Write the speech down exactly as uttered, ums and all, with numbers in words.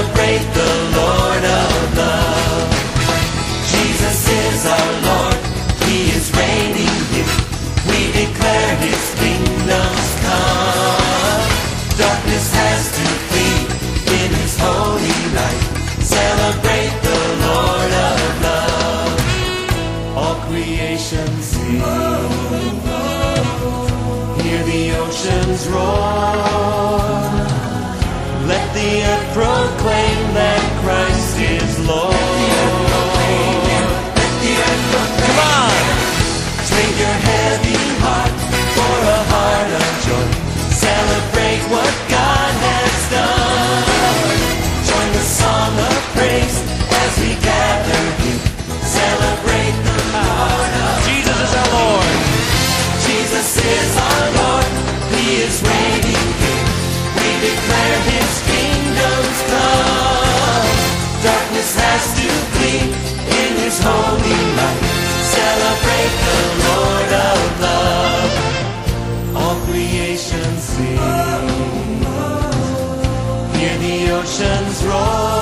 Celebrate the Lord of love. Jesus is our Lord, He is reigning here. We declare His kingdom's come. Darkness has to flee in His holy light. Celebrate the Lord of love. All creation sing. Hear the oceans roar. Let the earth proclaim that Christ is Lord. Let the earth proclaim. Come on! Trade your heavy heart for a heart of joy. Celebrate what God has done. Join the song of praise as we gather here. Celebrate the Lord of Jesus is our Lord. Jesus is our Lord. He is reigning here. We declare His kingdom's come. Darkness has to flee in His holy light. Celebrate the Lord of love. All creation sing. Hear the oceans roar.